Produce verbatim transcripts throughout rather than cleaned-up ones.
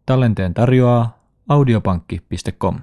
Tallenteen tarjoaa audiopankki piste com.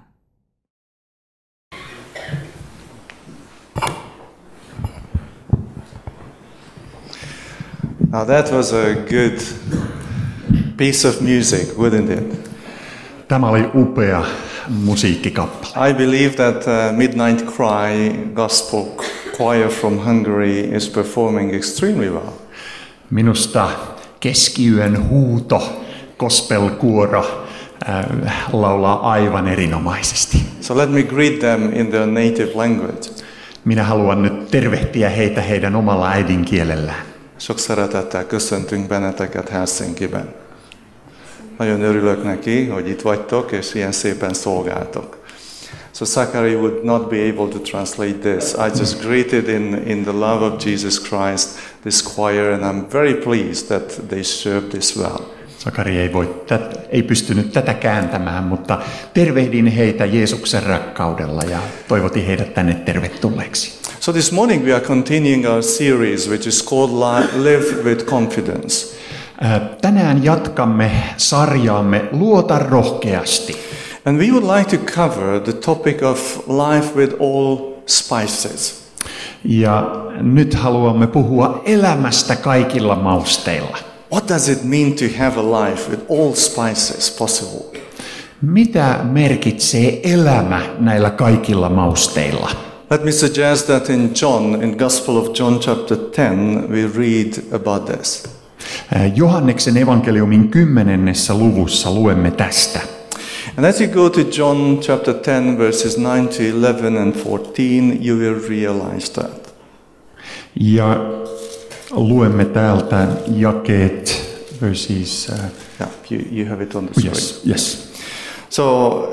Now that was a good piece of music, wouldn't it? Tämä oli upea musiikkikappale. I believe that uh, Midnight Cry gospel choir from Hungary is performing extremely well. Minusta keskiyön huuto, gospel-kuoro äh, laulaa aivan erinomaisesti. So let me greet them in their native language. Minä haluan nyt tervehtiä heitä heidän omalla äidinkielellään. Sok szeretettel köszöntünk benneteket Helsinkiben. Nagyon örülök neki, hogy itt vagytok, és ilyen szépen szolgáltok. So Zachary would not be able to translate this. I just greeted in, in the love of Jesus Christ this choir, and I'm very pleased that they served this well. Sakari ei, voi, tät, ei pystynyt tätä kääntämään, mutta tervehdin heitä Jeesuksen rakkaudella ja toivotin heidät tänne tervetulleeksi. So this morning we are continuing our series which is called Live with Confidence. Tänään jatkamme sarjaamme Luota rohkeasti. And we would like to cover the topic of life with all spices. Ja nyt haluamme puhua elämästä kaikilla mausteilla. What does it mean to have a life with all spices possible? Mitä merkitsee elämä näillä kaikilla mausteilla? Let me suggest that in John, in Gospel of John chapter ten, we read about this. Johanneksen evankeliumin kymmenennessä luvussa luemme tästä. And as you go to John chapter ten, verses nine to eleven and fourteen, you will realize that. Ja luemme täältä jakeet, verses... Uh, yeah, you, you have it on the screen. Yes, yes. So,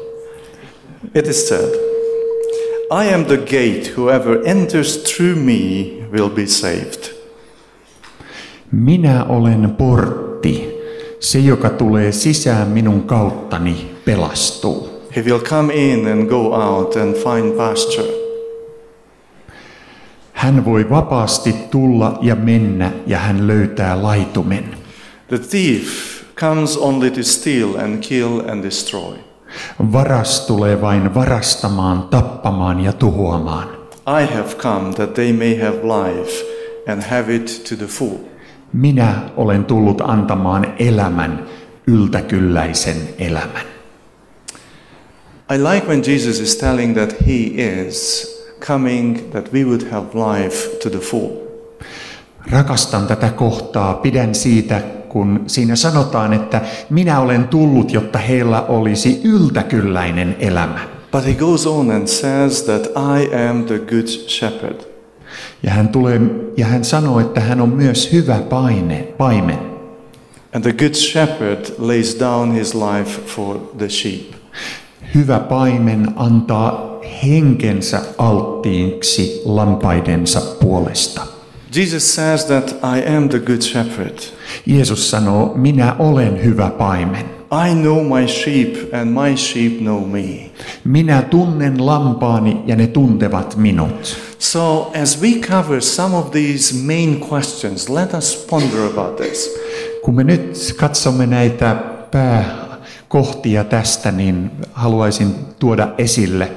it is said, I am the gate, whoever enters through me will be saved. Minä olen portti, se joka tulee sisään minun kauttani pelastuu. He will come in and go out and find pasture. Hän voi vapaasti tulla ja mennä ja hän löytää laitumen. The thief comes only to steal and kill and destroy. Varas tulee vain varastamaan, tappamaan ja tuhoamaan. I have come that they may have life and have it to the full. Minä olen tullut antamaan elämän, yltäkylläisen elämän. I like when Jesus is telling that he is coming that we would have life to the full. Rakastan tätä kohtaa, pidän siitä, kun siinä sanotaan, että minä olen tullut, jotta heillä olisi yltäkylläinen elämä. But he goes on and says that I am the good shepherd. Ja hän tulee ja hän sanoo, että hän on myös hyvä paine, paimen. And the good shepherd lays down his life for the sheep. Hyvä paimen antaa henkensä alttiiksi lampaidensa puolesta. Jesus says that I am the good shepherd. Jeesus sanoo, minä olen hyvä paimen. I know my sheep and my sheep know me. Minä tunnen lampaani ja ne tuntevat minut. So as we cover some of these main questions, let us ponder about this. Kun me nyt katsomme näitä pääkohtia tästä, niin haluaisin tuoda esille.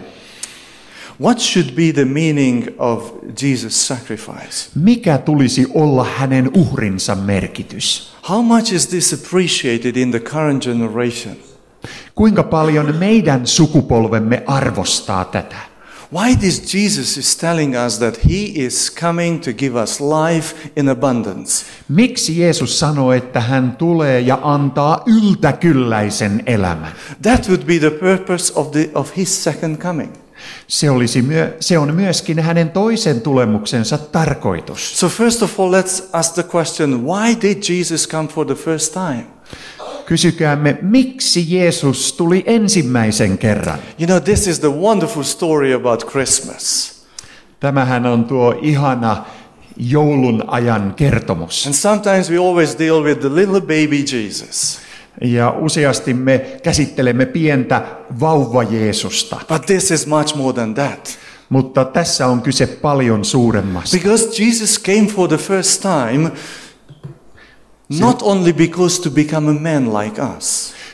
What should be the meaning of Jesus' sacrifice? Mikä tulisi olla hänen uhrinsa merkitys? How much is this appreciated in the current generation? Kuinka paljon meidän sukupolvemme arvostaa tätä? Why this Jesus is telling us that he is coming to give us life in abundance? Miksi Jeesus sanoo, että hän tulee ja antaa yltäkylläisen elämän? That would be the purpose of the of his second coming. Se, olisi myö, se on myöskin hänen toisen tulemuksensa tarkoitus. So first of all, let's ask the question, why did Jesus come for the first time? Kysykäämme, miksi Jeesus tuli ensimmäisen kerran? You know, this is the wonderful story about Christmas. Tämähän on tuo ihana joulun ajan kertomus. And sometimes we always deal with the little baby Jesus. Ja useasti me käsittelemme pientä vauva Jeesusta. But this is much more than that. Mutta tässä on kyse paljon suuremmasta. Because Jesus came for the first time, not only because to become a man like us.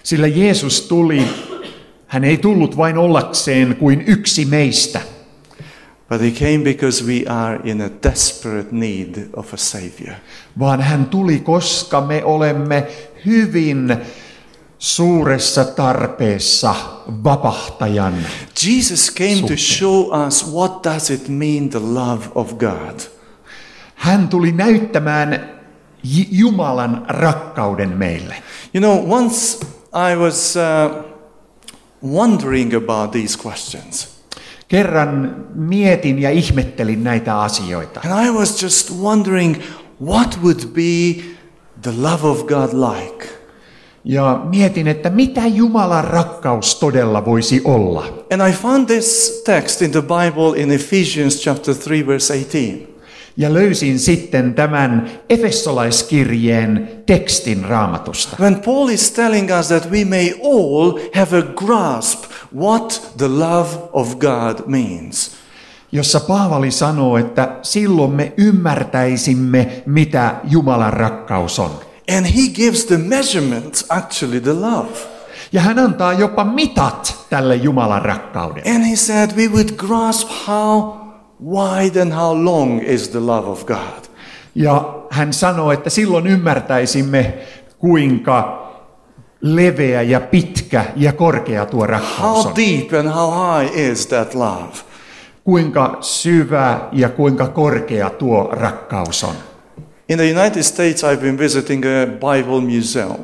Sillä Jeesus tuli, hän ei tullut vain ollakseen kuin yksi meistä. But he came because we are in a desperate need of a savior. Vaan hän tuli, koska me olemme hyvin suuressa tarpeessa vapahtajan. Jesus came suhteen. to show us what does it mean the love of God. Hän tuli näyttämään J- Jumalan rakkauden meille. You know, once I was uh, wondering about these questions. Kerran mietin ja ihmettelin näitä asioita. And I was just wondering what would be the love of God like. Ja mietin, että mitä Jumalan rakkaus todella voisi olla. And I found this text in the Bible in Ephesians chapter three verse eighteen. Ja löysin sitten tämän Efesolaiskirjeen tekstin Raamatusta. When Paul is telling us that we may all have a grasp what the love of God means. Jossa Paavali sanoo, että silloin me ymmärtäisimme, mitä Jumalan rakkaus on. And he gives the measurements, actually the love. Ja hän antaa jopa mitat tälle Jumalan rakkaudelle. And he said we would grasp how wide and how long is the love of God. Ja hän sanoo, että silloin ymmärtäisimme, kuinka leveä ja pitkä ja korkea tuo rakkaus How on. deep and how high is that love? Kuinka syvä ja kuinka korkea tuo rakkaus on. In the United States I've been visiting a Bible museum.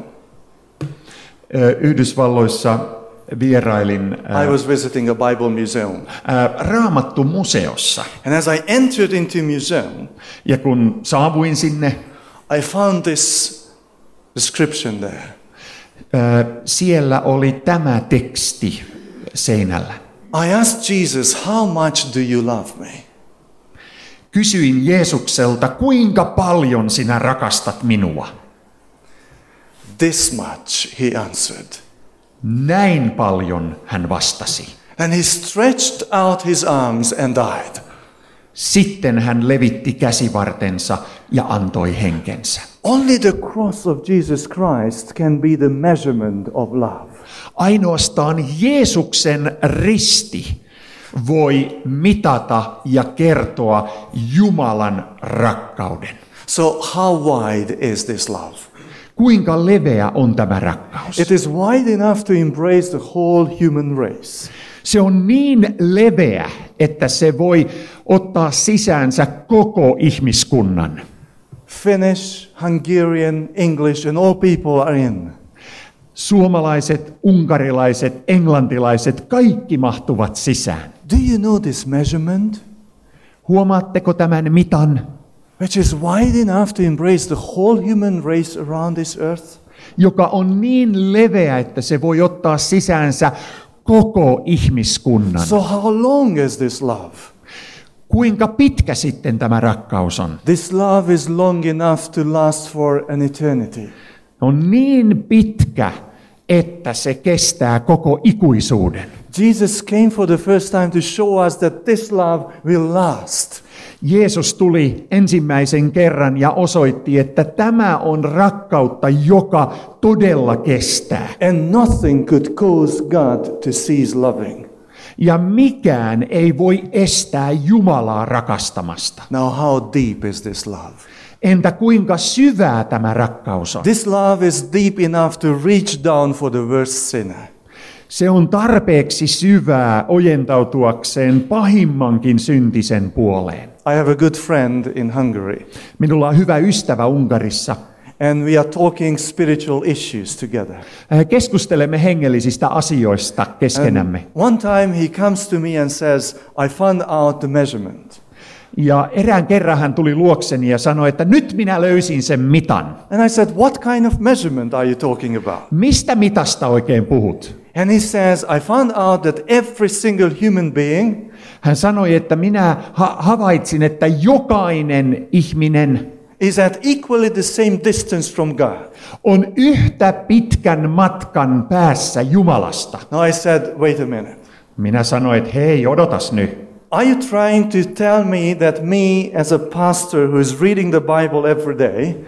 Ö, Yhdysvalloissa vierailin I was visiting a Bible museum. Raamattu-museossa. And as I entered into museum, Ja kun saavuin sinne, I found this description there. ö, siellä oli tämä teksti seinällä. I asked Jesus, how much do you love me? Kysyin Jeesukselta, kuinka paljon sinä rakastat minua? This much, he answered. Näin paljon, hän vastasi. And he stretched out his arms and died. Sitten hän levitti käsivartensa ja antoi henkensä. Only the cross of Jesus Christ can be the measurement of love. Ainoastaan Jeesuksen risti voi mitata ja kertoa Jumalan rakkauden. So how wide is this love? Kuinka leveä on tämä rakkaus? It is wide enough to embrace the whole human race. Se on niin leveä, että se voi ottaa sisäänsä koko ihmiskunnan. Finnish, Hungarian, English and all people are in. Suomalaiset, unkarilaiset, englantilaiset, kaikki mahtuvat sisään. Do you know this measurement? Huomaatteko tämän mitan, Which is wide enough to embrace the whole human race around this earth? joka on niin leveä, että se voi ottaa sisäänsä koko ihmiskunnan. So how long is this love? Kuinka pitkä sitten tämä rakkaus on? This love is long enough to last for an eternity. On niin pitkä, että se kestää koko ikuisuuden. Jesus came for the first time to show us that this love will last. Jeesus tuli ensimmäisen kerran ja osoitti, että tämä on rakkautta, joka todella kestää. And nothing could cause God to cease loving. Ja mikään ei voi estää Jumalaa rakastamasta. Now how deep is this love? Entä kuinka syvää tämä rakkaus on? This love is deep enough to reach down for the worst sinner. Se on tarpeeksi syvää ojentautuakseen pahimmankin syntisen puoleen. I have a good friend in Hungary, Minulla on hyvä ystävä Unkarissa. and we are talking spiritual issues together. Keskustelemme hengellisistä asioista keskenämme. And one time he comes to me and says, I found out the measurement. Ja erään kerran hän tuli luokseni ja sanoi, että nyt minä löysin sen mitan. And I said, what kind of measurement are you talking about? Mistä mitasta oikein puhut? And he says, I found out that every single human being Hän sanoi, että minä ha- havaitsin, että jokainen ihminen is at equally the same distance from God. on yhtä pitkän matkan päässä Jumalasta. Now I said, wait a minute. Minä sanoin, että hei, odotas nyt. Are you trying to tell me that me as a pastor who is reading the Bible every day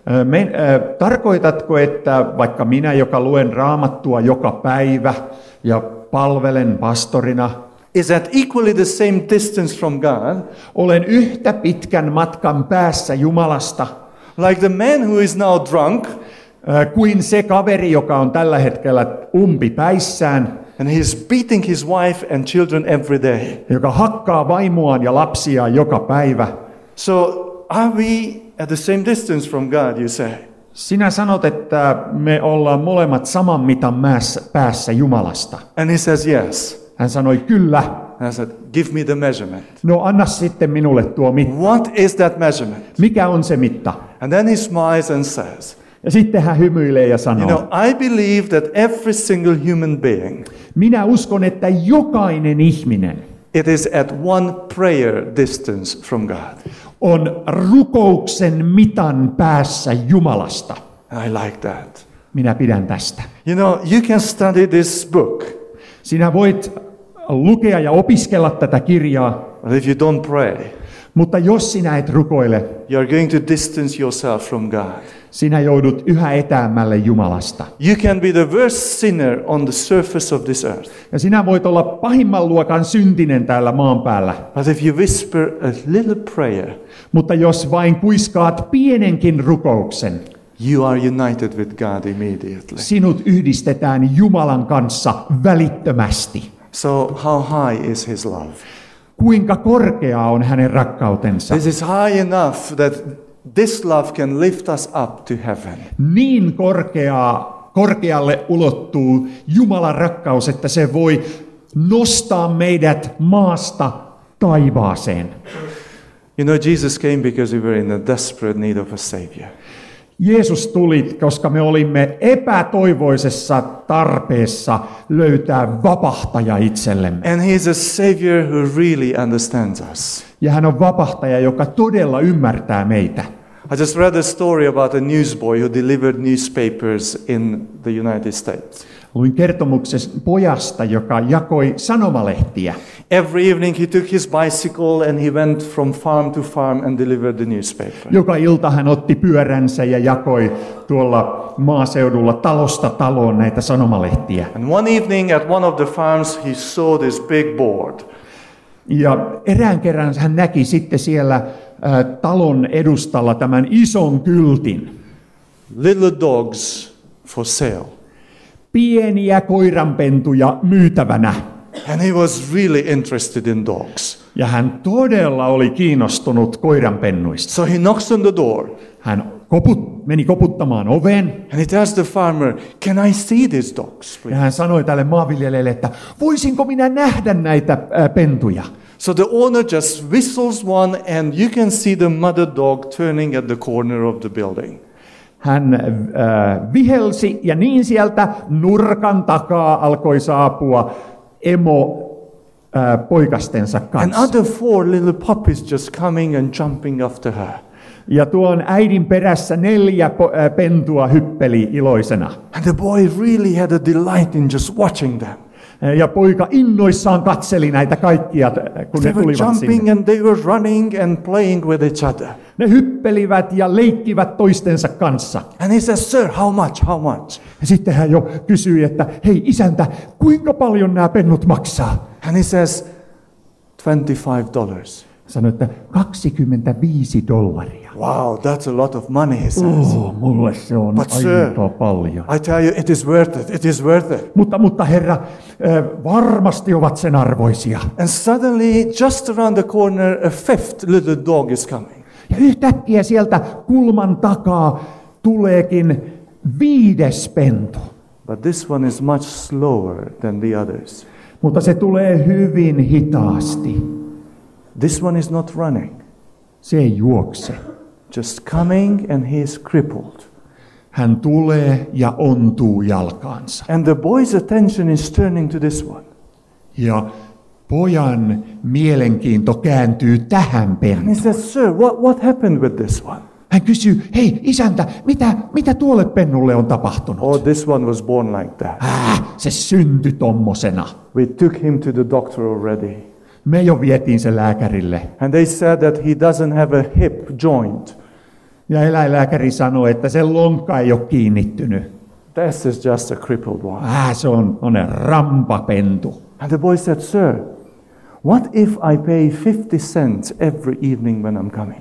Me, äh, tarkoitatko, että vaikka minä, joka luen raamattua joka päivä ja palvelen pastorina, is at equally the same distance from God, olen yhtä pitkän matkan päässä Jumalasta, like the man who is now drunk, äh, kuin se kaveri, joka on tällä hetkellä umpipäissään, and he is beating his wife and children every day. joka hakkaa vaimoaan ja lapsiaan joka päivä. So are we at the same distance from God, you say? Sinä sanot, että me ollaan molemmat saman mitan määssä, päässä Jumalasta. And he says yes. Hän sanoi kyllä. And I said, give me the measurement. No anna sitten minulle tuo mitta. What is that measurement? Mikä on se mitta? And then he smiles and says, Ja sitten hän hymyilee ja sanoo, you know, I believe that every single human being, minä uskon, että jokainen ihminen it is at one prayer distance from God. on rukouksen mitan päässä Jumalasta. I like that. Minä pidän tästä. You know, you can study this book, Sinä voit lukea ja opiskella tätä kirjaa, but if you don't pray, mutta jos sinä et rukoile, you are going to distance yourself from God. sinä joudut yhä etäämmälle Jumalasta. You can be the worst sinner on the surface of this earth, Ja sinä voit olla pahimman luokan syntinen täällä maan päällä. but if you whisper a little prayer, Mutta jos vain kuiskaat pienenkin rukouksen, you are united with God immediately. sinut yhdistetään Jumalan kanssa välittömästi. So how high is his love? Kuinka korkea on hänen rakkautensa? This is high enough that this love can lift us up to heaven. Niin korkeaa, korkealle ulottuu Jumalan rakkaus, että se voi nostaa meidät maasta taivaaseen. You know, Jesus came because we were in a desperate need of a savior. Jeesus tuli, koska me olimme epätoivoisessa tarpeessa löytää vapahtaja itsellemme. And he is a savior who really understands us. Ja hän on vapahtaja, joka todella ymmärtää meitä. I just read a story about a newsboy who delivered newspapers in the United States. Luin kertomuksen pojasta, joka jakoi sanomalehtiä. Every evening he took his bicycle and he went from farm to farm and delivered the newspaper. Joka ilta hän otti pyöränsä ja jakoi tuolla maaseudulla talosta taloon näitä sanomalehtiä. And one evening at one of the farms he saw this big board. Ja erään kerran hän näki sitten siellä äh, talon edustalla tämän ison kyltin. Little dogs for sale. Pieniä koiranpentuja myytävänä. And he was really interested in dogs. Ja hän todella oli kiinnostunut koiranpennuista. So he knocks on the door. Hän koput, meni koputtamaan oveen. And he tells the farmer, can I see these dogs, Ja please? hän sanoi tälle maanviljelijälle, että voisinko minä nähdä näitä äh, pentuja. So the owner just whistles one and you can see the mother dog turning at the corner of the building. Hän äh, vihelsi ja niin sieltä nurkan takaa alkoi saapua emo äh, poikastensa And kanssa. other four little puppies just coming and jumping after her. Ja tuon äidin perässä neljä po- äh, pentua hyppeli iloisena. And the boy really had a delight in just watching them. Ja poika innoissaan katseli näitä kaikkia, kun They ne were tulivat jumping sinne. and they were running and playing with each other. Ne hyppelivät ja leikkivät toistensa kanssa. And he says, sir, how much, how much? Ja sitten hän jo kysyi, että hei isäntä, kuinka paljon nämä pennut maksaa? And he says, twenty-five dollars. Sanoi, että kaksikymmentäviisi dollaria. Wow, that's a lot of money, he says. Oh, mulle se on But sir, aika paljon. I tell you, it is worth it, it is worth it. Mutta, mutta herra, äh, varmasti ovat sen arvoisia. And suddenly, just around the corner, a fifth little dog is coming. Ja yhtäkkiä sieltä kulman takaa tuleekin viides pentu. But this one is much slower than the others. Mutta se tulee hyvin hitaasti. This one is not running, Se ei juokse. just coming and he is crippled. Hän tulee ja ontuu jalkaansa. And the boy's attention is turning to this one. Ja pojan mielenkiinto kääntyy tähän And he pentuun. says, sir, what, what happened with this one? Hän kysyy, hei isäntä, mitä, mitä tuolle pennulle on tapahtunut? Oh, this one was born like that. Äh, se syntyi tommosena. We took him to the doctor already. Me jo vietiin se lääkärille. And they said that he doesn't have a hip joint. Ja eläinlääkäri sanoi, että sen lonkka ei ole kiinnittynyt. This is just a crippled one. Ah, se on, on rampapentu. And the boy said, sir, what if I pay fifty cents every evening when I'm coming?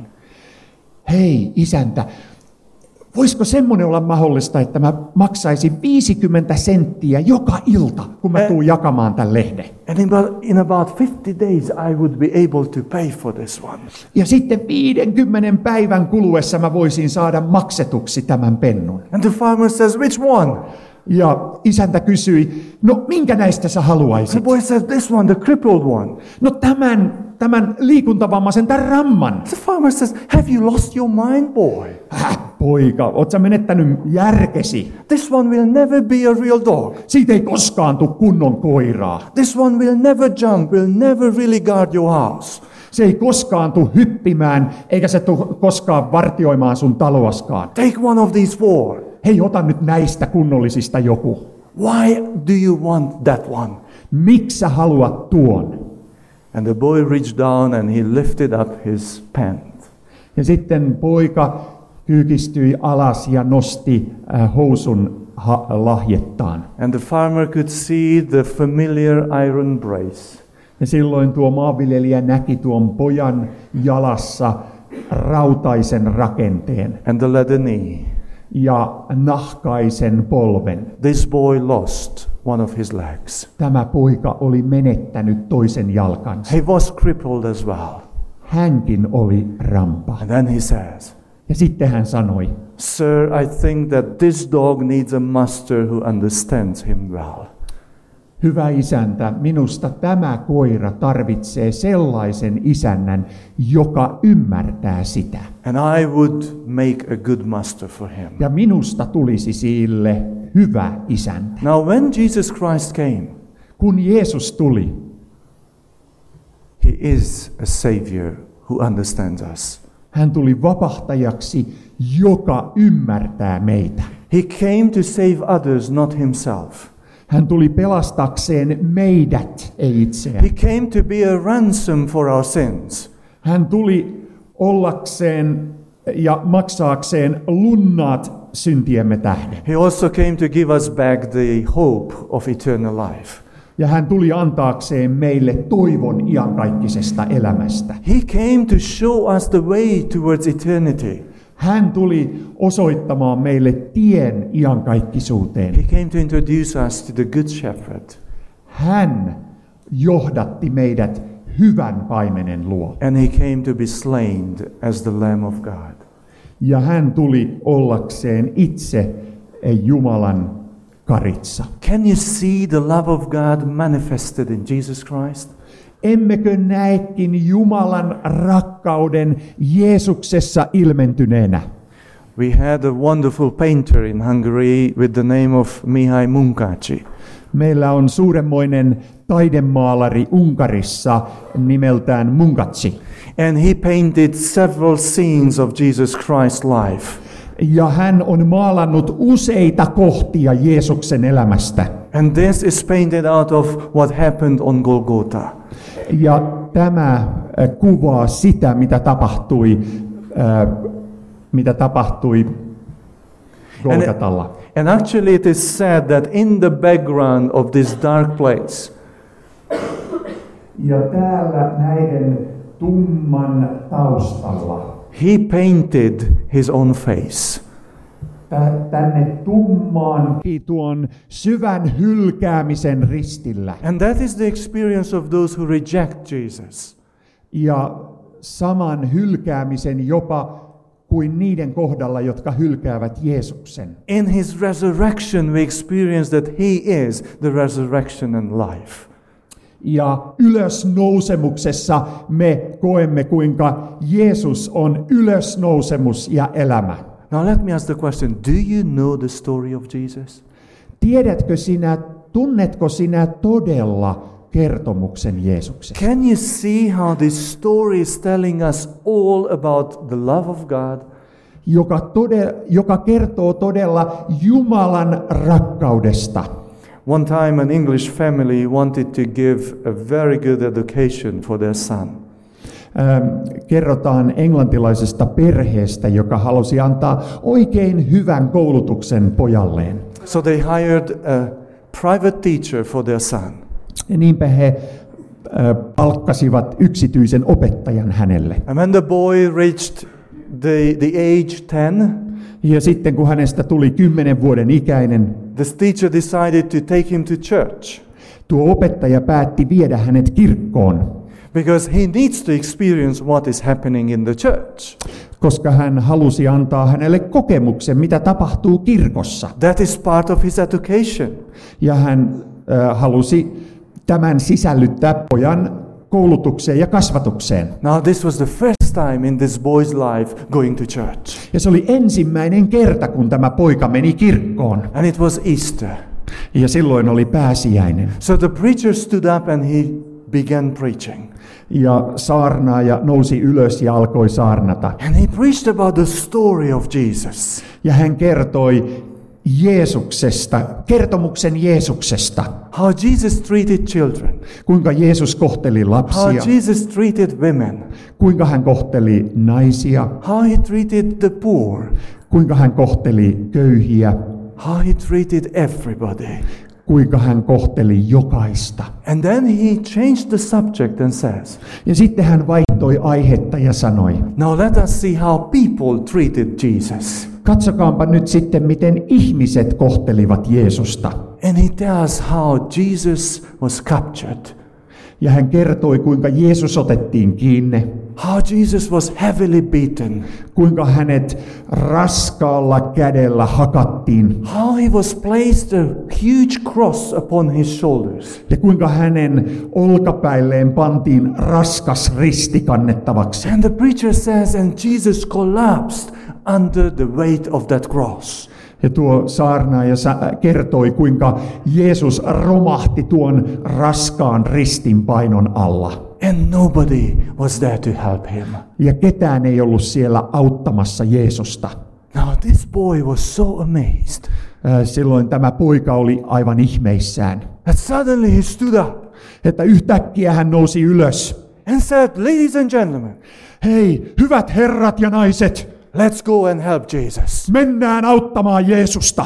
Hei, isäntä, voisiko semmoinen olla mahdollista, että mä maksaisin viisikymmentä senttiä joka ilta, kun mä tuun jakamaan tämän lehden? And in about, in about fifty days I would be able to pay for this one. Ja sitten viidenkymmenen päivän kuluessa mä voisin saada maksetuksi tämän pennun. And the farmer says, which one? Ja isäntä kysyi, no minkä näistä sä The haluaisit? boy says, this one, the crippled one. No tämän, tämän liikuntavammaisen, tämän ramman. The farmer says, have you lost your mind, boy? Häh, poika, oot sä menettänyt järkesi? This one will never be a real dog. Siitä ei koskaan tule kunnon koiraa. This one will never jump, will never really guard your house. Se ei koskaan tule hyppimään, eikä se tule koskaan vartioimaan sun taloaskaan. Take one of these four. Hei, ota nyt näistä kunnollisista joku. Why do you want that one? Miksi sä haluat tuon? And the boy reached down and he lifted up his pant. Ja sitten poika kyykistyi alas ja nosti äh, housun ha- lahjettaan. And the farmer could see the familiar iron brace. Ja silloin tuo maanviljelijä näki tuon pojan jalassa rautaisen rakenteen And the leather knee. ja nahkaisen polven. This boy lost one of his legs. Tämä poika oli menettänyt toisen jalkansa. He was crippled as well. Hänkin oli rampa. And then he says, Ja sitten hän sanoi, sir, I think that this dog needs a master who understands him well. hyvä isäntä, minusta tämä koira tarvitsee sellaisen isännän, joka ymmärtää sitä. And I would make a good master for him. Ja minusta tulisi sille hyvä isäntä. Now when Jesus Christ came, Kun Jeesus tuli, he is a savior who understands us. hän tuli vapahtajaksi, joka ymmärtää meitä. He came to save others, not himself. Hän tuli pelastakseen meidät, ei itseään. He came to be a ransom for our sins. Hän tuli ollakseen ja maksaakseen lunnaat syntiemme tähden. He also came to give us back the hope of eternal life. Ja hän tuli antaakseen meille toivon iankaikkisesta elämästä. He came to show us the way towards eternity. Hän tuli osoittamaan meille tien iankaikkisuuteen. He came to introduce us to the Good Shepherd. Hän johdatti meidät hyvän paimenen luo. And he came to be slain as the Lamb of God. Ja hän tuli ollakseen itse Jumalan karitsa. Can you see the love of God manifested in Jesus Christ? Emmekö näekin Jumalan rakkauden Jeesuksessa ilmentyneenä? We had a wonderful painter in Hungary with the name of Mihai Munkaci. Meillä on suuremmoinen taidemaalari Unkarissa nimeltään Munkaci. And he painted several scenes of Jesus Christ's life. Ja hän on maalannut useita kohtia Jeesuksen elämästä. And this is painted out of what happened on Golgotha. Ja tämä äh, kuvaa sitä, mitä tapahtui, äh, mitä tapahtui Golgatalla. And actually it is said that in the background of this dark place, Ja täällä näiden tumman taustalla, he painted his own face. tänne tummaan tuon syvän hylkäämisen ristillä. And that is the experience of those who reject Jesus. Ja saman hylkäämisen jopa kuin niiden kohdalla, jotka hylkäävät Jeesuksen. In his resurrection we experience that he is the resurrection and life. Ja ylösnousemuksessa me koemme, kuinka Jeesus on ylösnousemus ja elämä. Now let me ask the question, do you know the story of Jesus? Tiedätkö sinä, tunnetko sinä todella kertomuksen Jeesuksesta? Can you see how this story is telling us all about the love of God? Joka, tode, joka kertoo todella Jumalan rakkaudesta. One time an English family wanted to give a very good education for their son. kerrotaan englantilaisesta perheestä, joka halusi antaa oikein hyvän koulutuksen pojalleen. So they hired a private teacher for their son. Ja niinpä he palkkasivat yksityisen opettajan hänelle. And when the boy reached the, the age ten, ja sitten kun hänestä tuli kymmenen vuoden ikäinen, this teacher decided to take him to church. Tuo opettaja päätti viedä hänet kirkkoon. Because he needs to experience what is happening in the church. Koska hän halusi antaa hänelle kokemuksen, mitä tapahtuu kirkossa. That is part of his education. Ja hän äh, halusi tämän sisällyttää pojan koulutukseen ja kasvatukseen. Now this was the first time in this boy's life going to church. Ja se oli ensimmäinen kerta, kun tämä poika meni kirkkoon. And it was Easter. Ja silloin oli pääsiäinen. So the preacher stood up and he began preaching. Ja saarnaaja nousi ylös ja alkoi saarnata. And he preached about the story of Jesus. Ja hän kertoi Jeesuksesta, kertomuksen Jeesuksesta. How Jesus treated children. Kuinka Jeesus kohteli lapsia. How Jesus treated women. Kuinka hän kohteli naisia. How he treated the poor. Kuinka hän kohteli köyhiä. How he treated everybody. Kuinka hän kohteli jokaista. And then he changed the subject and says. Ja sitten hän vaihtoi aihetta ja sanoi. Now let us see how people treated Jesus. Katsokaanpa nyt sitten, miten ihmiset kohtelivat Jeesusta. And he tells how Jesus was captured. Ja hän kertoi, kuinka Jeesus otettiin kiinni. How Jesus was heavily beaten. Kuinka hänet raskaalla kädellä hakattiin. How he was placed a huge cross upon his shoulders. Ja kuinka hänen olkapäilleen pantiin raskas risti kannettavaksi. And the preacher says, and Jesus collapsed under the weight of that cross. Ja tuo saarnaaja kertoi, kuinka Jeesus romahti tuon raskaan ristin painon alla. And nobody was there to help him. Ja ketään ei ollut siellä auttamassa Jeesusta. Now this boy was so amazed. Silloin tämä poika oli aivan ihmeissään. That suddenly he stood up. Että yhtäkkiä hän nousi ylös. And said, ladies and gentlemen. Hei, hyvät herrat ja naiset. Let's go and help Jesus. Mennään auttamaan Jeesusta.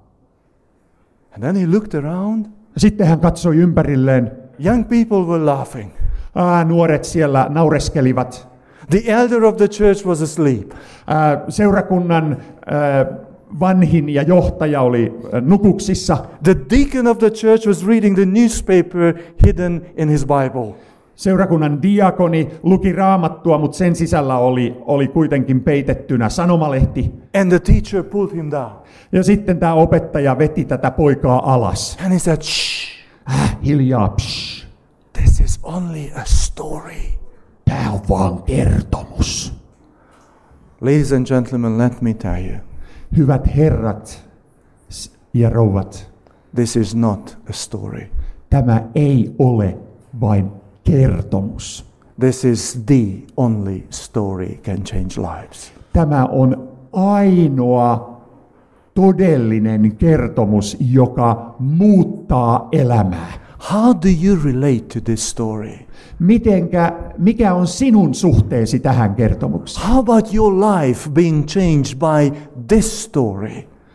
And then he looked around. Sitten hän katsoi ympärilleen. Young people were laughing. Ah, nuoret siellä naureskelivat. The elder of the church was asleep. Ah, seurakunnan ah, vanhin ja johtaja oli nukuksissa. The deacon of the church was reading the newspaper hidden in his Bible. Seurakunnan diakoni luki raamattua, mutta sen sisällä oli, oli kuitenkin peitettynä sanomalehti. And the teacher pulled him down. Ja sitten tämä opettaja veti tätä poikaa alas. And he said, shh. Äh, hiljaa, psh. This is only a story. Tämä on vaan kertomus. Ladies and gentlemen, let me tell you. Hyvät herrat ja rouvat. This is not a story. Tämä ei ole vain kertomus. This is the only story can change lives. Tämä on ainoa todellinen kertomus, joka muuttaa elämää. How do you relate to this story? Mitenkä, mikä on sinun suhteesi tähän kertomukseen? How about your life being changed by this story?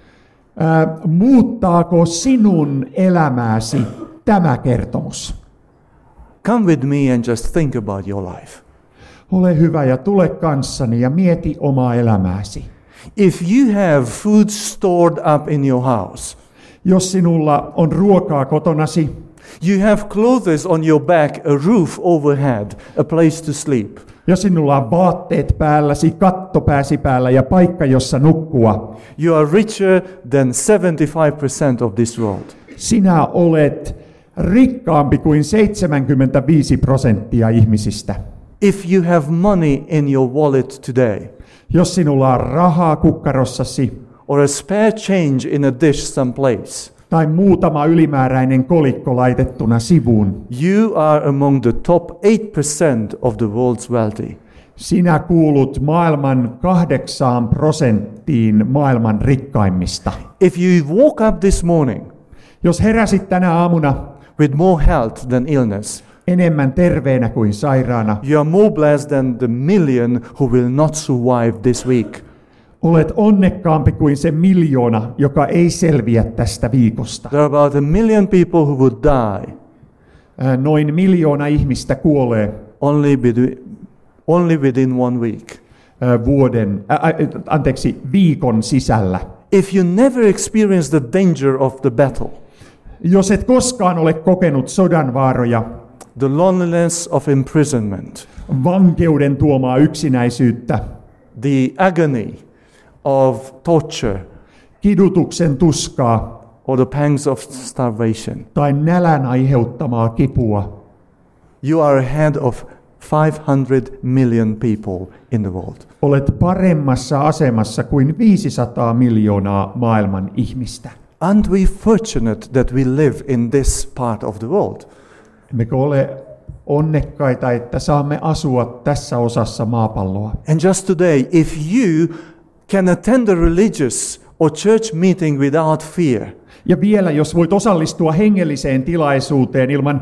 Äh, muuttaako sinun elämääsi tämä kertomus? Come with me and just think about your life. Ole hyvä ja tule kanssani ja mieti omaa elämääsi. If you have food stored up in your house, jos sinulla on ruokaa kotonasi, you have clothes on your back, a roof overhead, a place to sleep. Jos sinulla on vaatteet päälläsi, katto pääsi päällä ja paikka, jossa nukkua. You are richer than seventy-five percent of this world. Sinä olet rikkaampi kuin seitsemänkymmentäviisi prosenttia ihmisistä. If you have money in your wallet today, jos sinulla on rahaa kukkarossasi, or a spare change in a dish someplace, tai muutama ylimääräinen kolikko laitettuna sivuun, you are among the top eight percent of the world's wealthy. Sinä kuulut maailman kahdeksaan prosenttiin maailman rikkaimmista. If you woke up this morning, jos heräsit tänä aamuna with more health than illness, enemmän terveenä kuin sairaana. You are more blessed than the million who will not survive this week. Olet onnekkaampi kuin se miljoona, joka ei selviä tästä viikosta. There are about a million people who would die Ää, Noin miljoona ihmistä kuolee only, between, only within one week. ää, vuoden, ää, ää, anteeksi, viikon sisällä. If you never experience the danger of the battle, Jos et koskaan ole kokenut sodan vaaroja, the loneliness of imprisonment, vankeuden tuomaa yksinäisyyttä, the agony of torture, kidutuksen tuskaa or the pangs of starvation, tai nälän aiheuttamaa kipua, you are ahead of five hundred million people in the world. olet paremmassa asemassa kuin viisisataa miljoonaa maailman ihmistä. Aren't we fortunate that we live in this part of the world? Emmekö ole onnekkaita, että saamme asua tässä osassa maapalloa? And just today, if you can attend a religious or church meeting without fear, Ja vielä, jos voit osallistua hengelliseen tilaisuuteen ilman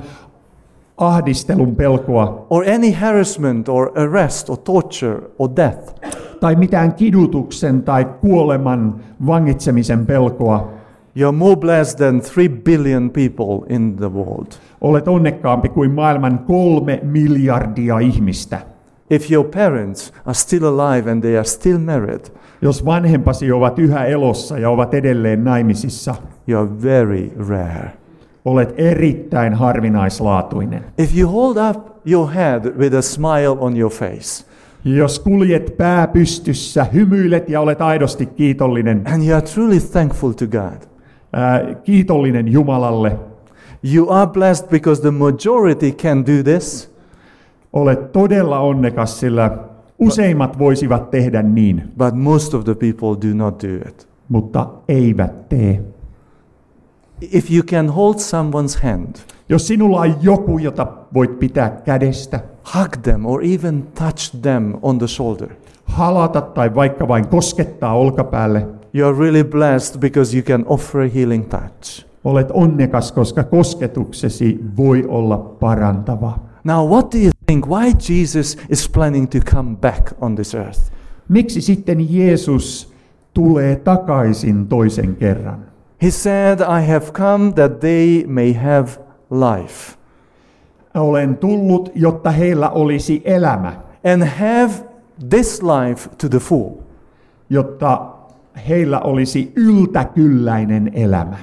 ahdistelun pelkoa or any harassment or arrest or torture or death, tai mitään kidutuksen tai kuoleman vangitsemisen pelkoa, you're more blessed than three billion people in the world. olet onnekkaampi kuin maailman kolme miljardia ihmistä. If your parents are still alive and they are still married, Jos vanhempasi ovat yhä elossa ja ovat edelleen naimisissa, you are very rare. olet erittäin harvinaislaatuinen. If you hold up your head with a smile on your face, Jos kuljet pää pystyssä, hymyilet ja olet aidosti kiitollinen, and you are truly thankful to God, ää, kiitollinen Jumalalle, you are blessed because the majority can do this, olet todella onnekas, sillä useimmat voisivat tehdä niin, but most of the people do not do it. mutta eivät tee. If you can hold someone's hand, Jos sinulla on joku, jota voit pitää kädestä, hug them or even touch them on the shoulder, halata tai vaikka vain koskettaa olkapäälle, you are really blessed because you can offer a healing touch. olet onnekas, koska kosketuksesi voi olla parantava. Now, what do you think? Why Jesus is planning to come back on this earth? Miksi sitten Jeesus tulee takaisin toisen kerran? He said, I have come that they may have life Olen tullut, jotta heillä olisi elämä, and have this life to the full. jotta heillä olisi yltäkylläinen elämä.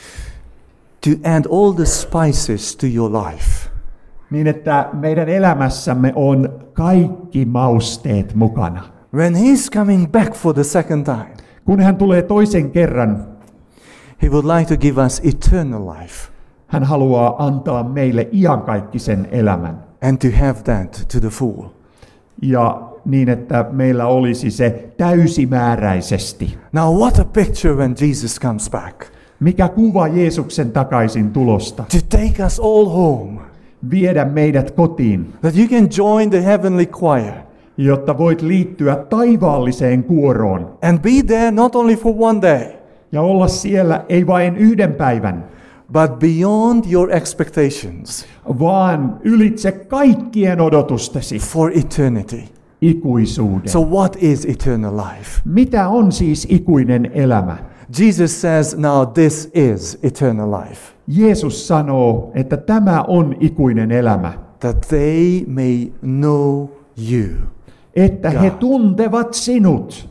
To add all the spices to your life. Niin, että meidän elämässämme on kaikki mausteet mukana. When he's coming back for the second time, Kun hän tulee toisen kerran, he would like to give us eternal life hän haluaa antaa meille iankaikkisen elämän. and to have that to the full. Ja niin, että meillä olisi se täysimääräisesti. Now, what a picture when Jesus comes back. Mikä kuva Jeesuksen takaisin tulosta? To take us all home, Viedä meidät kotiin, that you can join the heavenly choir jotta voit liittyä taivaalliseen kuoroon and be there not only for one day, ja olla siellä ei vain yhden päivän, but beyond your expectations vaan ylitse kaikkien odotustesi for eternity. ikuisuuden. So what is eternal life? Mitä on siis ikuinen elämä? Jesus says, now this is eternal life, Jeesus sanoo, että tämä on ikuinen elämä, that they may know you, että he God. tuntevat sinut,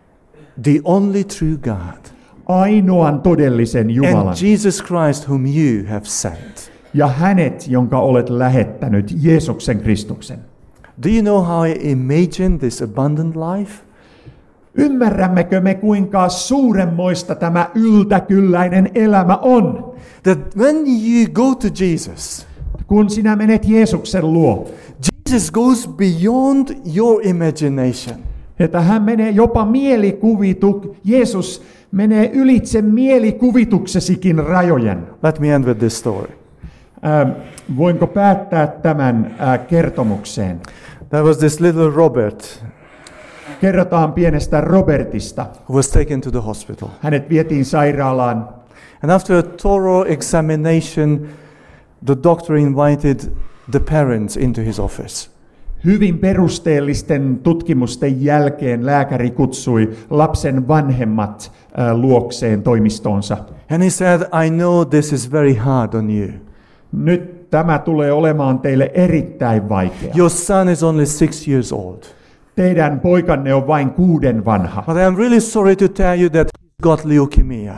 the only true God, ainoan todellisen Jumalan, and Jesus Christ whom you have sent. ja hänet, jonka olet lähettänyt, Jeesuksen Kristuksen. Do you know how I imagine this abundant life? Ymmärrämmekö me, kuinka suuremmoista tämä yltäkylläinen elämä on? That when you go to Jesus, Kun sinä menet Jeesuksen luo, Jesus goes beyond your imagination. että hän menee jopa mielikuvitu, Jeesus menee ylitse mielikuvituksesikin rajojen. Let me end with this story. Äh, voinko päättää tämän äh, kertomukseen? There was this little Robert Kerrotaan pienestä Robertista. who was taken to the hospital. Hänet vietiin sairaalaan. And after a thorough examination, the doctor invited the parents into his office. Hyvin perusteellisten tutkimusten jälkeen lääkäri kutsui lapsen vanhemmat äh, luokseen toimistoonsa. And he said, I know this is very hard on you. Nyt tämä tulee olemaan teille erittäin vaikea. Your son is only six years old. Teidän poikanne on vain kuuden vanha. But I am really sorry to tell you that he's got leukemia.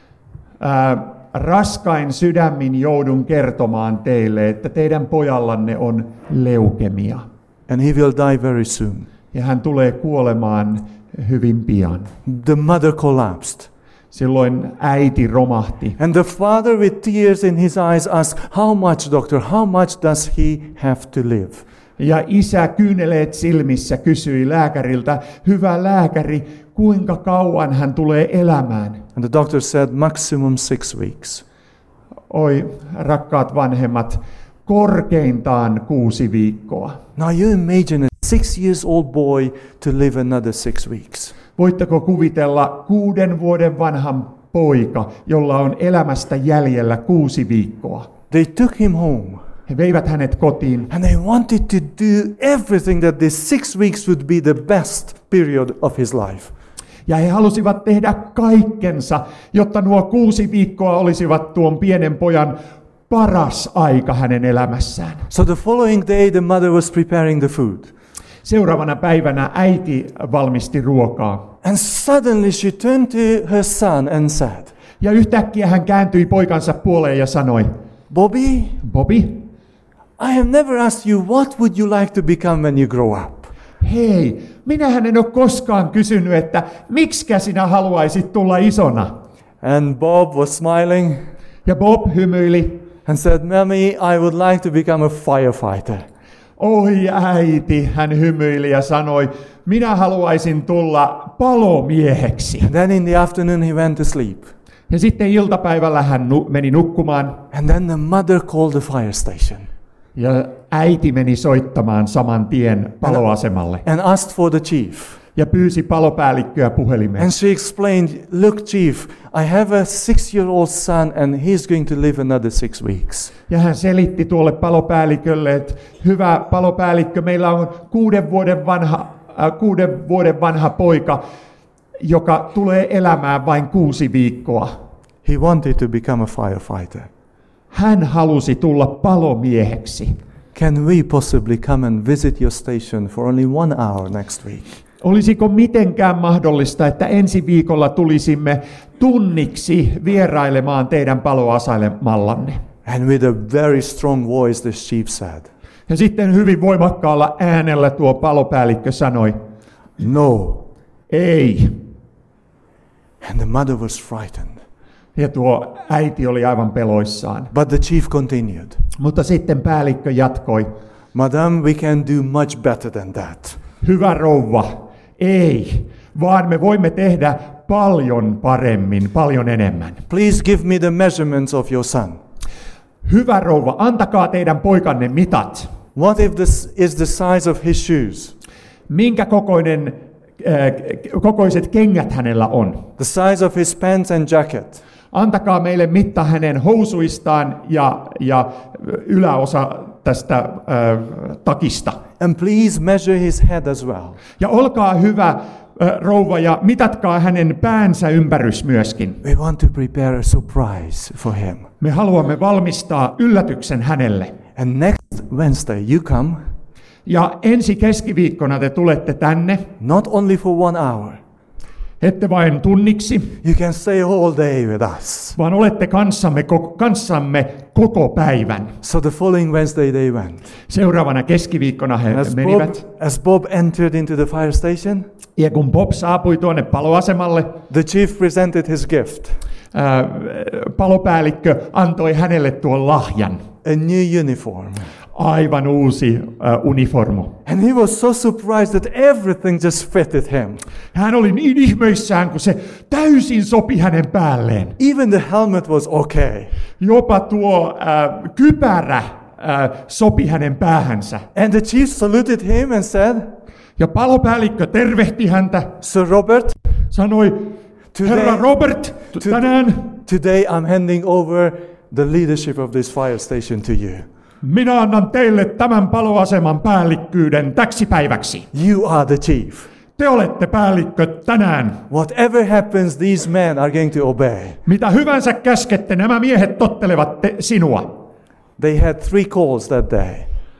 Äh, raskain sydämin joudun kertomaan teille, että teidän pojallanne on leukemia. And he will die very soon. Ja hän tulee kuolemaan hyvin pian. The mother collapsed. Silloin äiti romahti. And the father with tears in his eyes asked, how much, doctor, how much does he have to live? Ja isä kyyneleet silmissä kysyi lääkäriltä, hyvä lääkäri, kuinka kauan hän tulee elämään? And the doctor said, maximum six weeks. Oi, rakkaat vanhemmat, korkeintaan kuusi viikkoa. Now you imagine a six years old boy to live another six weeks. Voitteko kuvitella kuuden vuoden vanhan poika, jolla on elämästä jäljellä kuusi viikkoa? They took him home. He veivät hänet kotiin. And they wanted to do everything that this six weeks would be the best period of his life. Ja he halusivat tehdä kaikkensa, jotta nuo kuusi viikkoa olisivat tuon pienen pojan paras aika hänen elämässään. So the following day the mother was preparing the food. Seuraavana päivänä äiti valmisti ruokaa. And suddenly she turned to her son and said, Ja yhtäkkiä hän kääntyi poikansa puoleen ja sanoi, Bobby, Bobby, I have never asked you what would you like to become when you grow up. hei, minähän en ole koskaan kysynyt, että miksikä sinä haluaisit tulla isona? And Bob was smiling Ja Bob hymyili. and said, Mommy, I would like to become a firefighter. Oi äiti, hän hymyili ja sanoi, minä haluaisin tulla palomieheksi. And then in the afternoon he went to sleep. Ja sitten iltapäivällä hän nu- meni nukkumaan. And then the mother called the fire station Ja äiti meni soittamaan saman tien paloasemalle. and asked for the chief. Ja pyysi palopäällikköä puhelimeen. And she explained, look, chief, I have a six-year-old son and he's going to live another six weeks. Ja hän selitti tuolle palopäällikölle, että hyvä palopäällikkö, meillä on kuuden vuoden vanha, äh, kuuden vuoden vanha poika, joka tulee elämään vain kuusi viikkoa. He wanted to become a firefighter. Hän halusi tulla palomieheksi. Can we possibly come and visit your station for only one hour next week? Olisiko mitenkään mahdollista, että ensi viikolla tulisimme tunniksi vierailemaan teidän paloasemallamme? And with a very strong voice, the chief said, Ja sitten hyvin voimakkaalla äänellä tuo palopäällikkö sanoi, no. ei. And the mother was frightened. Ja tuo äiti oli aivan peloissaan. But the chief continued, Mutta sitten päällikkö jatkoi, Madam, we can do much better than that. hyvä rouva, ei, vaan me voimme tehdä paljon paremmin, paljon enemmän. Please give me the measurements of your son. Hyvä rouva, antakaa teidän poikanne mitat. What if this is the size of his shoes? Minkä kokoinen, äh, kokoiset kengät hänellä on? The size of his pants and jacket? Antakaa meille mitta hänen housuistaan ja, ja yläosa tästä äh, takista. And please measure his head as well. Ja olkaa hyvä, äh, rouva, ja mitatkaa hänen päänsä ympärys myöskin. We want to prepare a surprise for him. Me haluamme valmistaa yllätyksen hänelle. And next Wednesday you come, Ja ensi keskiviikkona te tulette tänne, not only for one hour. ette vain tunniksi, You can stay all day with us. vaan olette kanssamme, koko, kanssamme koko päivän. So the following Wednesday they went. Seuraavana keskiviikkona he As Bob, menivät. as Bob entered into the fire station, Ja kun Bob saapui tuonne paloasemalle, the chief presented his gift, ää, palopäällikkö antoi hänelle tuon lahjan. a new uniform. Aivan uusi ää, uniformu. And he was so surprised that everything just fitted him. Hän oli niin ihmeissään, kun se täysin sopi hänen päälleen. Even the helmet was okay. Jopa tuo ää, kypärä ää, sopi hänen päähänsä. And the chief saluted him and said, Ja palopäällikkö tervehti häntä, Sir Robert, sanoi, herra Robert, tänään, today I'm handing over the leadership of this fire station to you. minä annan teille tämän paloaseman päällikkyyden täksi päiväksi. You are the chief. Te olette päällikkö tänään. Whatever happens, these men are going to obey. Mitä hyvänsä käskette, nämä miehet tottelevat te, sinua. They had three calls that day.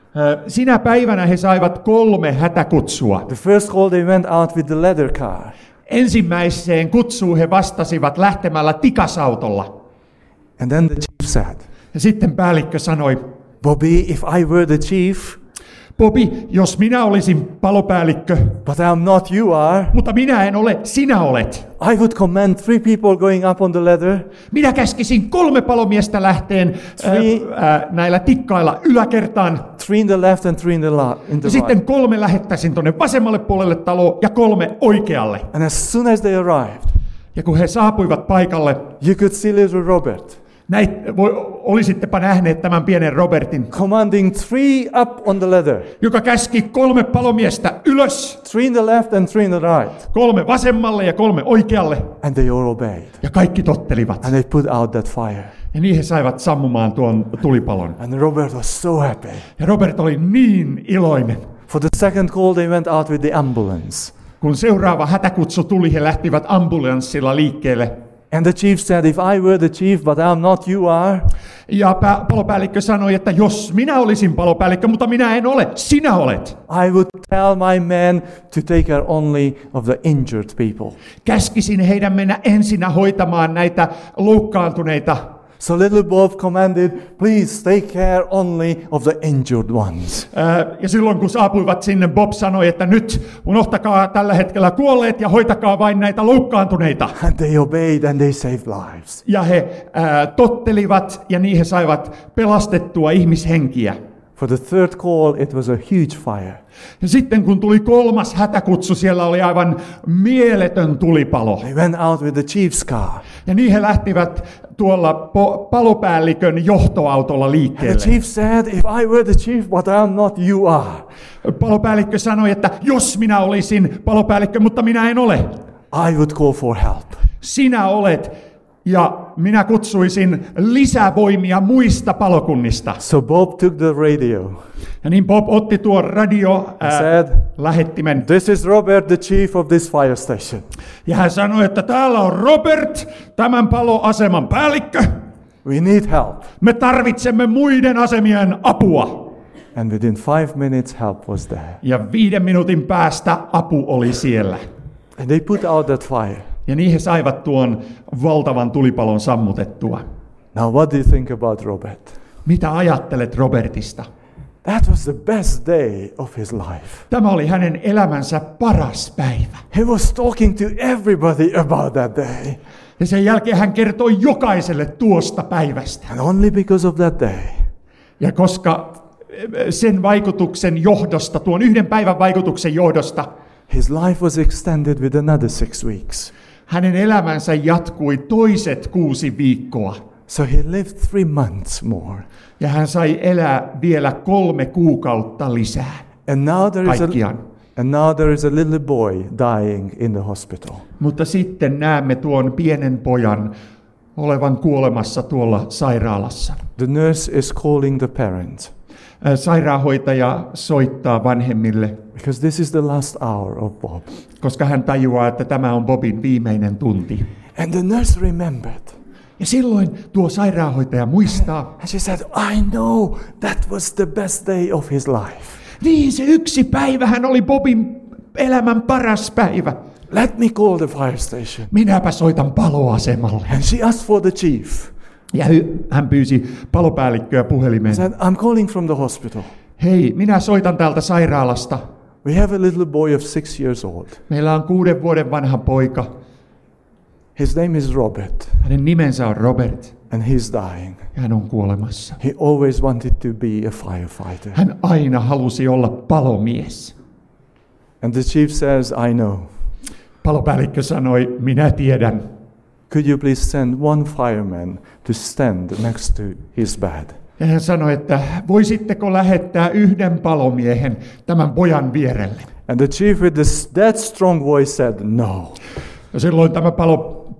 Sinä päivänä he saivat kolme hätäkutsua. The first call, they went out with the ladder car. Ensimmäiseen kutsuun he vastasivat lähtemällä tikasautolla. And then the chief said, Ja sitten päällikkö sanoi, Bobby, if I were the chief, Bobby, jos minä olisin palopäällikkö, but I'm not, you are, mutta minä en ole, sinä olet. I would command three people going up on the ladder. Minä käskisin kolme palomiestä lähteen Three. ää, ää, näillä tikkailla yläkertaan. Three in the left and three in the, la- in the Ja sitten right. kolme lähettäisin tuonne vasemmalle puolelle taloa ja kolme oikealle. And as soon as they arrived, Ja kun he saapuivat paikalle, you could see little Robert näit, voi, olisittepa nähneet tämän pienen Robertin, commanding three up on the ladder. joka käski kolme palomiestä ylös, Three in the left and three in the right. kolme vasemmalle ja kolme oikealle. And they all obeyed. Ja kaikki tottelivat. And they put out that fire. Ja niin he saivat sammumaan tuon tulipalon. And Robert was so happy. Ja Robert oli niin iloinen. For the second call, they went out with the ambulance. Kun seuraava hätäkutsu tuli, he lähtivät ambulanssilla liikkeelle. And the chief said, if I were the chief, but I'm not, you are. Ja pä- palopäällikkö sanoi, että jos minä olisin palopäällikkö, mutta minä en ole, sinä olet. I would tell my men to take care only of the injured people. Käskisin heidän mennä ensinnä hoitamaan näitä loukkaantuneita. So little Bob commanded, please take care only of the injured ones. Ää, Ja silloin kun saapuivat sinne, Bob sanoi, että nyt unohtakaa tällä hetkellä kuolleet ja hoitakaa vain näitä loukkaantuneita. And they obeyed and they saved lives. Ja he ää, tottelivat ja niin he saivat pelastettua ihmishenkiä. For the third call, it was a huge fire. Ja sitten kun tuli kolmas hätäkutsu, siellä oli aivan mieletön tulipalo. They went out with the chief's car. Ja niin he lähtivät tuolla po- palopäällikön johtoautolla And the liikkeelle. chief said, if I were the chief, but I'm not, you are. Palopäällikkö sanoi, että jos minä olisin palopäällikkö, mutta minä en ole. I would call for help. Sinä olet. Ja minä kutsuisin lisävoimia muista palokunnista. So Bob took the radio. Ja niin Bob otti tuon radio ää, said, lähettimen. This is Robert, the chief of this fire station. Ja hän sanoi, että täällä on Robert, tämän paloaseman päällikkö. We need help. Me tarvitsemme muiden asemien apua. And within five minutes, help was there. Ja viiden minuutin päästä apu oli siellä. And they put out that fire. Ja niin he saivat tuon valtavan tulipalon sammutettua. Now, what do you think about Robert? Mitä ajattelet Robertista? That was the best day of his life. Tämä oli hänen elämänsä paras päivä. He was talking to everybody about that day. Ja sen jälkeen hän kertoi jokaiselle tuosta päivästä. And only because of that day, Ja koska sen vaikutuksen johdosta, tuon yhden päivän vaikutuksen johdosta, his life was extended with another six weeks. hänen elämänsä jatkui toiset kuusi viikkoa. So he lived three months more. Ja hän sai elää vielä kolme kuukautta lisää. And now there is a, Kaikkiaan. and now there is a little boy dying in the hospital. Mutta sitten näemme tuon pienen pojan olevan kuolemassa tuolla sairaalassa. The nurse is calling the parent Ää, Sairaanhoitaja soittaa vanhemmille, because this is the last hour of Bob. koska hän tajuaa, että tämä on Bobin viimeinen tunti. And the nurse remembered. Ja silloin tuo sairaanhoitaja muistaa, And she said, I know that was the best day of his life. niin se yksi päivähän oli Bobin elämän paras päivä. Let me call the fire station. Minäpä soitan paloasemalle. And she asked for the chief. Ja hy- hän pyysi palopäällikköä puhelimeen. Said, I'm calling from the hospital. Hei, minä soitan täältä sairaalasta. We have a little boy of six years old. Meillä on kuuden vuoden vanha poika. His name is Robert, Hänen nimensä on Robert. and he's dying. Ja hän on kuolemassa. He always wanted to be a firefighter. Hän aina halusi olla palomies. And the chief says, I know. Palopäällikkö sanoi, minä tiedän. Could you please send one fireman to stand next to his bed? Ja hän sanoi, että voisitteko lähettää yhden palomiehen tämän pojan vierelle. And the chief with this, that strong voice said, no. Ja silloin tämä palo,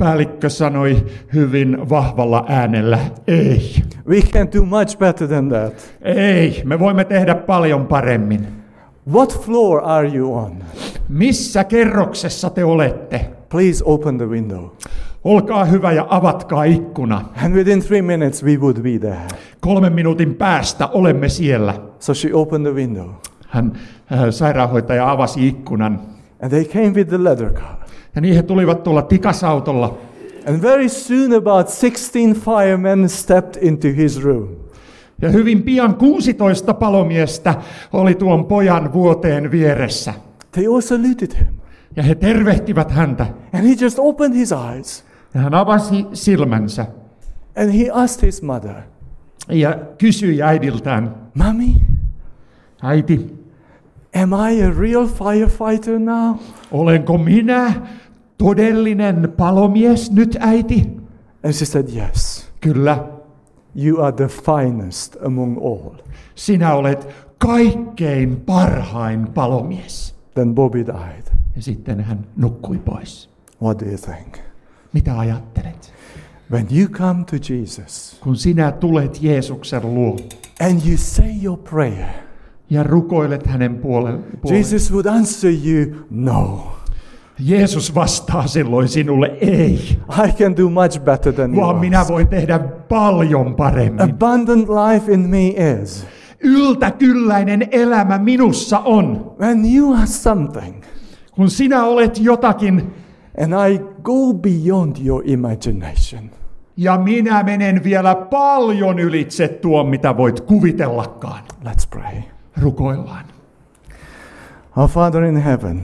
päällikkö sanoi hyvin vahvalla äänellä, ei. We can do much better than that. Ei, me voimme tehdä paljon paremmin. What floor are you on? Missä kerroksessa te olette? Please open the window. Olkaa hyvä ja avatkaa ikkuna. And within three minutes we would be there. Kolmen minuutin päästä olemme siellä. So she opened the window. Hän, äh, sairaanhoitaja avasi ikkunan. And they came with the leather car. Ja niin he tulivat tuolla tikasautolla. And very soon about sixteen firemen stepped into his room. Ja hyvin pian kuusitoista palomiestä oli tuon pojan vuoteen vieressä. They all saluted him. Ja he tervehtivät häntä. And he just opened his eyes. Ja hän avasi silmänsä. And he asked his mother, Ja kysyi äidiltään, Mommy, äiti, am I a real firefighter now? olenko minä todellinen palomies nyt, äiti? And she said, yes. Kyllä, You are the finest among all. sinä olet kaikkein parhain palomies. Then Bobby died. Ja sitten hän nukkui pois. What do you think? Mitä ajattelet? When you come to Jesus Kun sinä tulet Jeesuksen luo and you say your prayer, ja rukoilet hänen puolelle, Jesus would answer you, no. Jeesus vastaa silloin sinulle ei, I can do much better than you vaan minä ask. voin tehdä paljon paremmin. Abundant life in me is Yltäkylläinen elämä minussa on. when you are something Kun sinä olet jotakin and I go beyond your imagination. ja minä menen vielä paljon ylitse tuon, mitä voit kuvitellakaan. Let's pray. Rukoillaan. Our Father in heaven,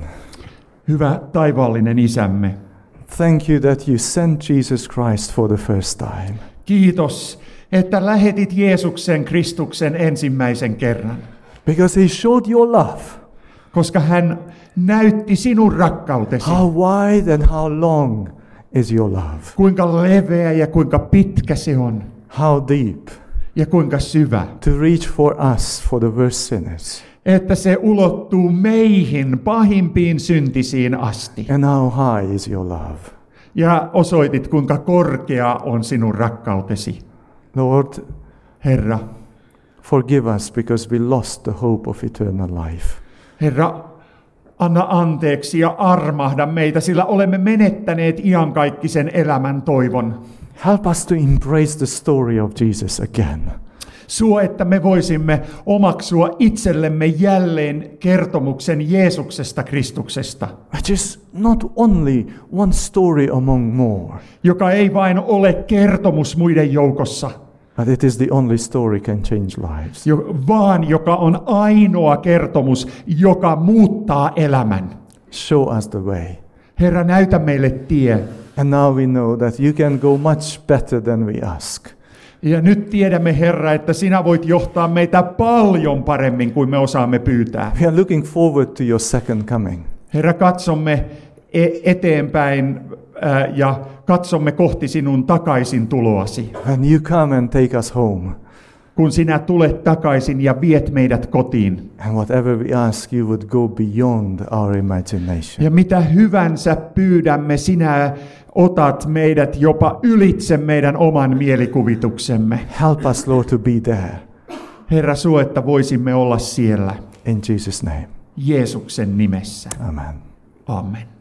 Hyvä taivaallinen Isämme, thank you that you sent Jesus Christ for the first time. kiitos, että lähetit Jeesuksen Kristuksen ensimmäisen kerran, Because he showed your love. koska hän näytti sinun rakkautesi. How wide and how long is your love? Kuinka leveä ja kuinka pitkä se on How deep ja kuinka syvä, to reach for us, for the worst sinners. että se ulottuu meihin pahimpiin syntisiin asti. And how high is your love? Ja osoitit, kuinka korkea on sinun rakkautesi. Lord, Herra, forgive us because we lost the hope of eternal life. Herra, anna anteeksi ja armahda meitä, sillä olemme menettäneet iankaikkisen elämän toivon. Help us to embrace the story of Jesus again. Suo, että me voisimme omaksua itsellemme jälleen kertomuksen Jeesuksesta Kristuksesta, Which is not only one story among more, joka ei vain ole kertomus muiden joukossa, but it is the only story can change lives. jo- vaan joka on ainoa kertomus, joka muuttaa elämän. Show us the way. Herra, näytä meille tie. And now we know that you can go much better than we ask. Ja nyt tiedämme, Herra, että sinä voit johtaa meitä paljon paremmin kuin me osaamme pyytää. We are looking forward to your second coming. Herra, katsomme e- eteenpäin ää, ja katsomme kohti sinun takaisin tuloasi. When you come and take us home, Kun sinä tulet takaisin ja viet meidät kotiin. and whatever we ask, you would go beyond our imagination. Ja mitä hyvänsä pyydämme, sinä otat meidät jopa ylitse meidän oman mielikuvituksemme. Help us, Lord, to be there. Herra, suo, että voisimme olla siellä In Jesus' name. Jeesuksen nimessä. Amen. Amen.